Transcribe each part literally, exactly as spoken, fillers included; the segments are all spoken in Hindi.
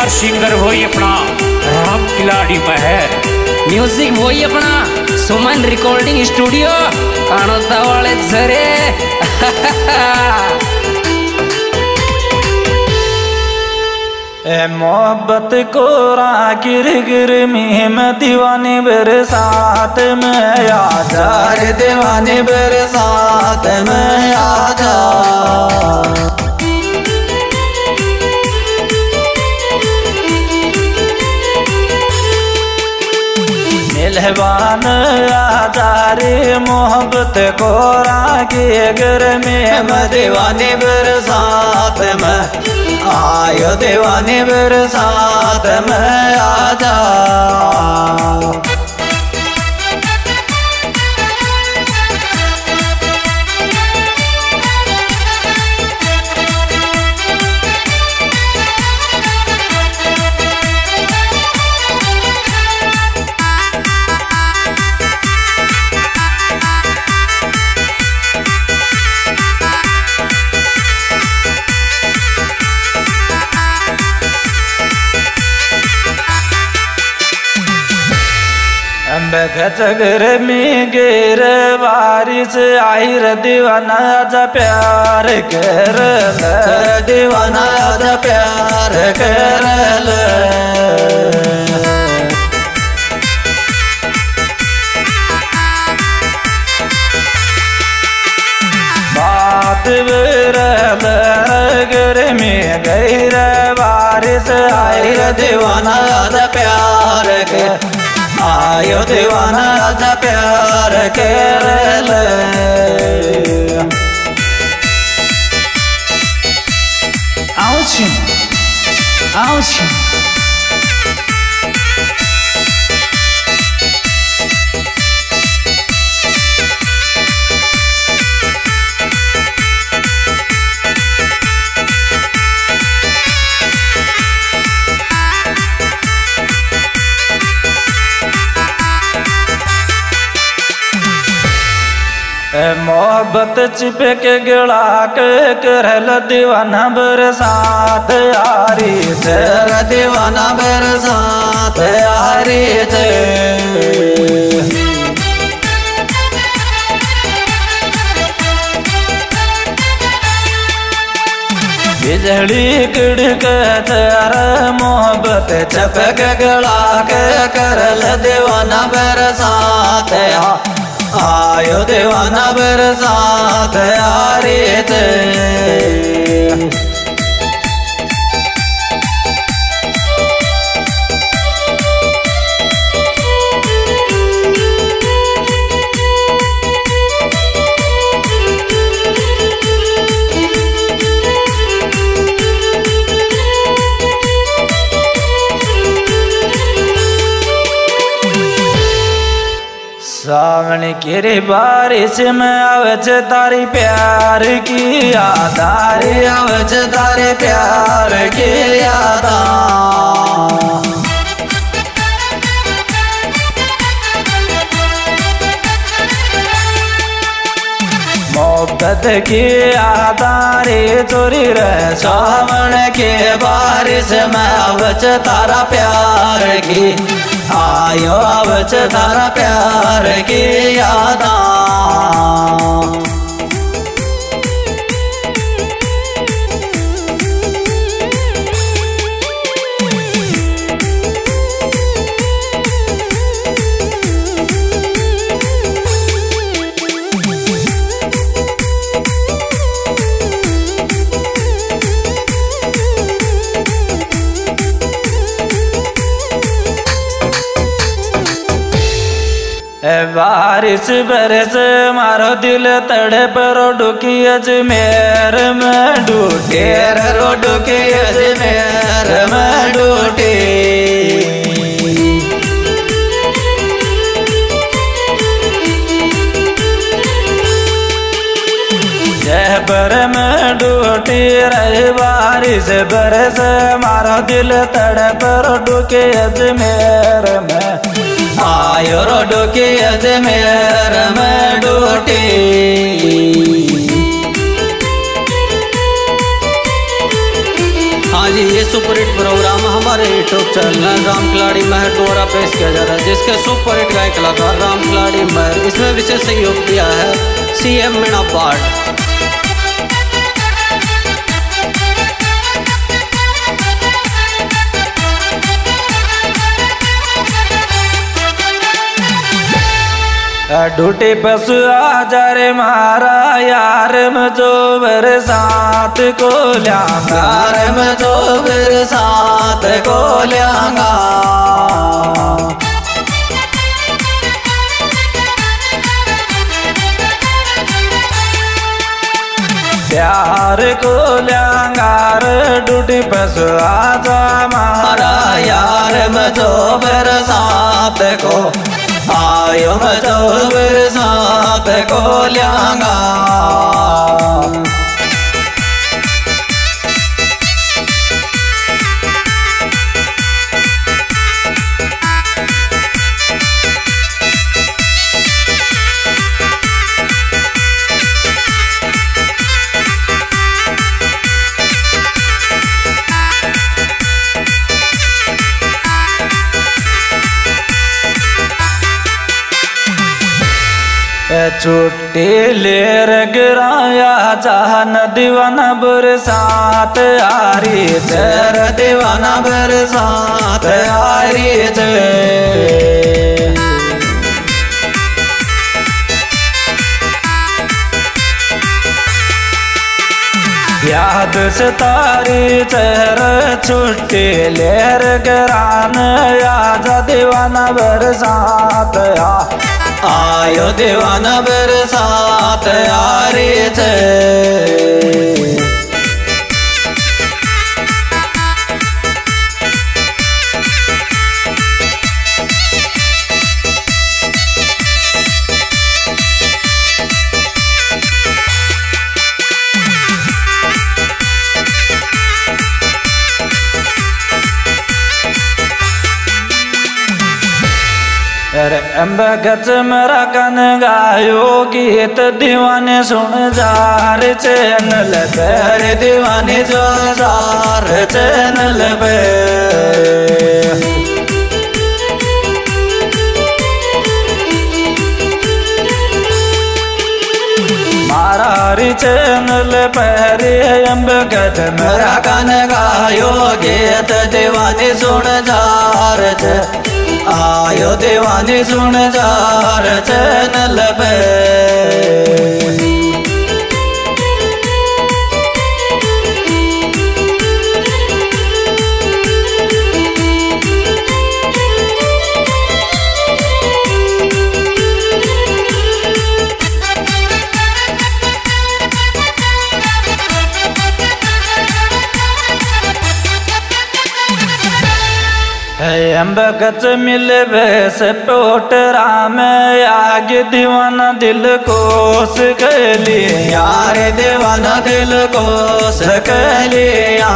और सिंगर वही अपना राम खिलाड़ी महर, म्यूजिक वही अपना सुमन रिकॉर्डिंग स्टूडियो कानोदा वाले झरे। ए मोहब्बत को गिर गिर में मैं दीवाने बरसात में आजा रे दीवाने बरसात में आजा। मेहरबान आजा रे मोहब्बत को गिर में मैं दीवाने बरसात में आयो दीवाने बरसात में आजा। गजगर में गिर बारिश आई रे दीवाना आजा प्यार कर ले दीवाना आजा प्यार कर ले। बात गर में गई रे बारिश आई रे दीवाना आजा प्यार कर आयो दीवाना आजा प्यार कर ले। आउच आउच मोहब्बत चिपक गिड़ा के करल दीवाना बरसात यारी तेरा दीवाना बरसात यारी थे। बिजली कड़क तेरा मोहब्बत चिपक गिड़ा के करल दीवाना बरसात आयो दीवाना बरसात यारी थे। सावन की रे बारिश में आवच तारी प्यार की याद रे आवच तारे प्यार की याद। मोहब्बत की याद रे चोरी रे सावन के बारिश में आवच तारा प्यार की आयो आवच तारा प्यार की यादा। बारिश बरस मारो दिल तड़े पर डुकी अजमेर में डूटे रो डुकी अजमेर में डूटे। जहबर में डूटी रही बारिश बरस मारो दिल तड़े पर डुकी अजमेर में आयो रो डुकी अजमेर में डूटी। हाँ जी, ये सुपर हिट प्रोग्राम हमारे यूट्यूब चैनल राम खिलाड़ी महर द्वारा पेश किया जा रहा है, जिसके सुपर हिट गायक कलाकार राम खिलाड़ी महर। इसमें विशेष सहयोग किया है सीएम मीणा पाठ। ढूटे पशु आजार मारा यार मजो बरसात को ल्यांगा, यार मजो बरसात को ल्यांगा। प्यार को ल्यांगार ढूटे पशु आजा मारा यार मजो बरसात को आयो मजो बरसात को ल्यांगा। छुट्टी ले रगराया जहन दीवाना बरसात आरी जर दीवाना बरसात आरी जय। याद से तारी चेहर छुट्टी ले रगरान आजा दीवाना बरसात आ आयो दीवाना बरसात आरी जय। भगत मेरा कन गायो गीत दीवाने सुन जार चैनल पे, दीवाने जो जार चैनल पे। मारा चैनल पर भगत मेरा कन गायो गीत दीवाने सुन जार आयो दीवानी सुन जार चैनल पे। भगत मिले भैस पोटरा में आगे दीवाना दिल को सकली यार दीवाना दिल को सकलिया।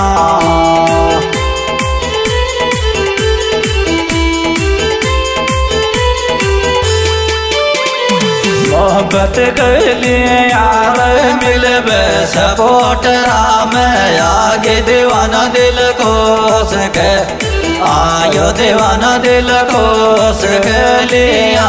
मोहब्बत गली यार मिले भैस पोटरा में आगे दीवाना दिल को सके आयो दीवाना दिल को सकलिया।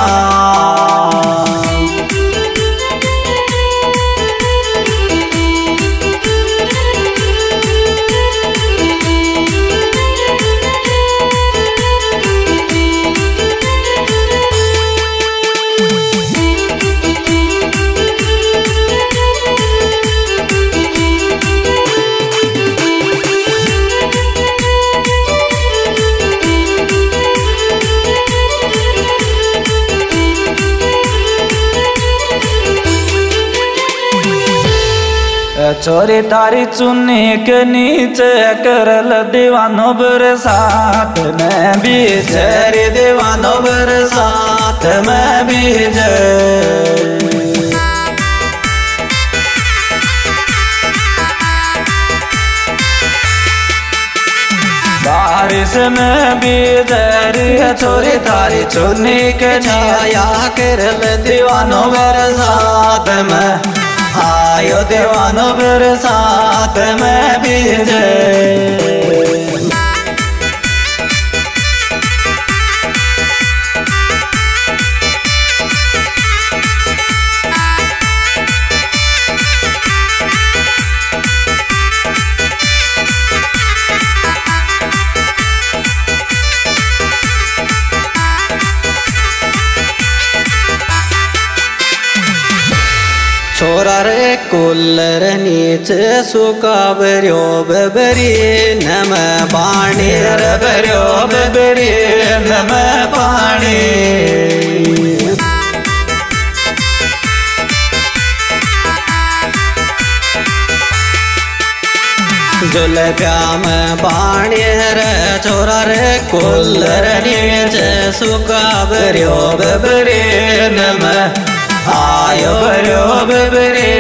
चोरी तारी चुन्नी के नीचे करल दीवानो बरसात में बीज रे दीवानो बरसात में बीज। बारिश में बीज चोरी तारी चुन्नी के छाया करल दीवानो बरसात में आयो दीवानो बरसात में बीजे। छोरा रे कुल्लर नीचे सुका बर्यो बबरी नम पाणी रे बर्यो बबरी नम पाणी जुलप्या में पानी रे छोरा रे कुल्लर नीचे सुका बर्यो बबरी नम आयो बर्यो बबरी